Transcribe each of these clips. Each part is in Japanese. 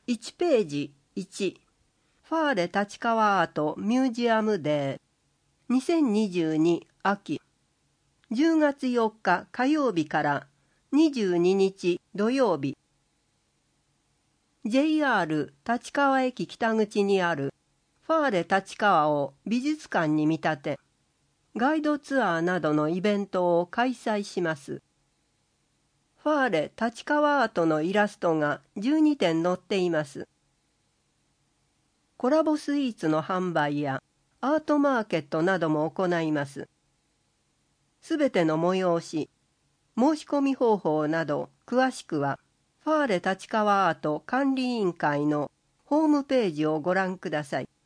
1ページ1、ファーレ立川アートミュージアムデー2022秋、10月4日火曜日から22日土曜日、JR 立川駅北口にあるファーレ立川を美術館に見立て、ガイドツアーなどのイベントを開催します。ファーレ立川アートのイラストが12点載っています。コラボスイーツの販売やアートマーケットなども行います。すべての催し、申し込み方法など詳しくは、ファーレ立川アート管理委員会のホームページをご覧ください。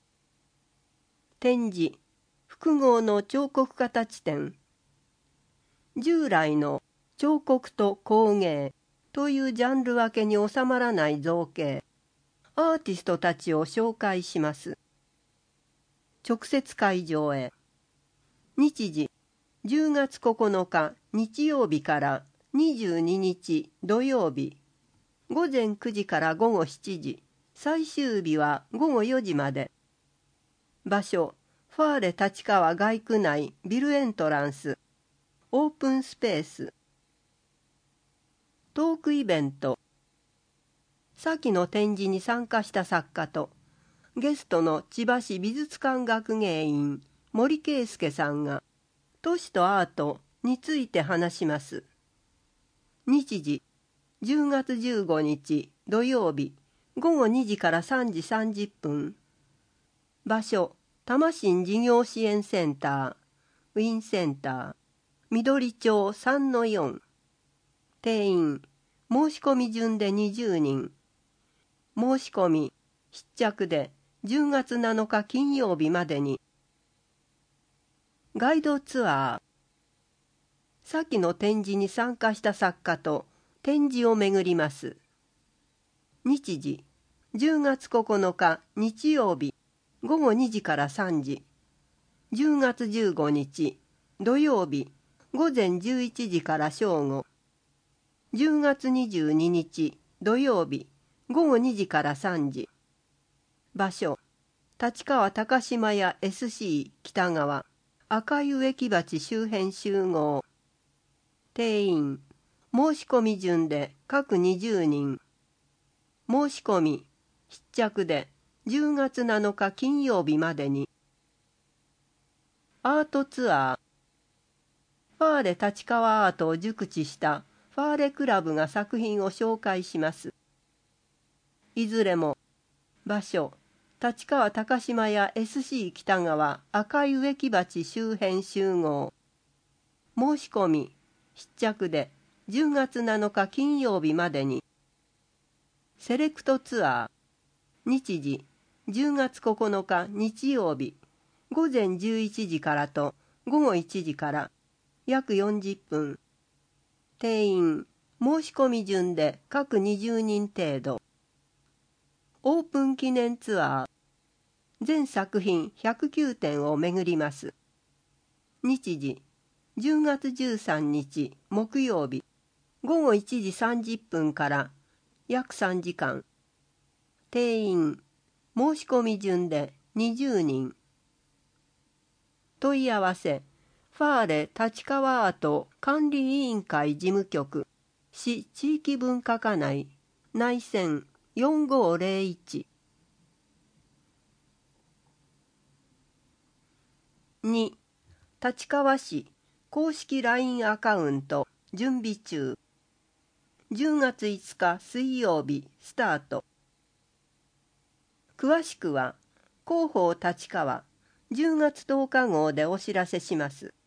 展示、複合の彫刻形展。従来の彫刻と工芸というジャンル分けに収まらない造形、アーティストたちを紹介します。直接会場へ。日時、10月9日日曜日から22日土曜日、午前9時から午後7時、最終日は午後4時まで。場所、ファーレ立川街区内ビルエントランス、オープンスペース。トークイベント。先の展示に参加した作家と、ゲストの千葉市美術館学芸員森圭介さんが、都市とアートについて話します。日時、10月15日土曜日、午後2時から3時30分。場所、多摩新事業支援センター、ウィンセンター、緑町3-4。定員、申し込み順で20人。申し込み、必着で10月7日金曜日までに。ガイドツアー。先の展示に参加した作家と展示を巡ります。日時、10月9日日曜日、午後2時から3時。10月15日土曜日、午前11時から正午。10月22日土曜日、午後2時から3時。場所、立川高島屋 SC 北側、赤い植木鉢周辺集合。定員、申し込み順で各20人。申し込み、必着で10月7日金曜日までに。アートツアー。ファーレ立川アートを熟知したファーレクラブが作品を紹介します。いずれも、場所、立川高島屋 SC 北側赤い植木鉢周辺集合。申し込み、必着で10月7日金曜日までに。セレクトツアー。日時、10月9日日曜日、午前11時からと午後1時から約40分。定員、申し込み順で各20人程度。オープン記念ツアー。全作品109点を巡ります。日時、10月13日木曜日、午後1時30分から約3時間。定員、申し込み順で20人。問い合わせ、ファーレ立川アート管理委員会事務局、市地域文化課内、内線4501。2、立川市公式 LINE アカウント準備中。10月5日水曜日スタート。詳しくは広報立川10月10日号でお知らせします。